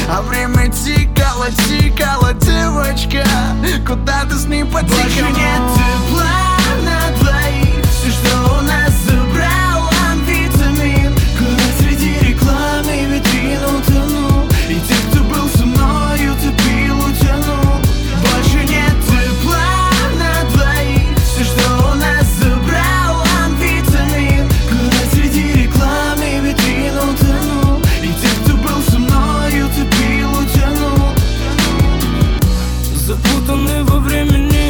А время тикало, тикало, девочка, куда ты с ним потекла? Больше нет тепла.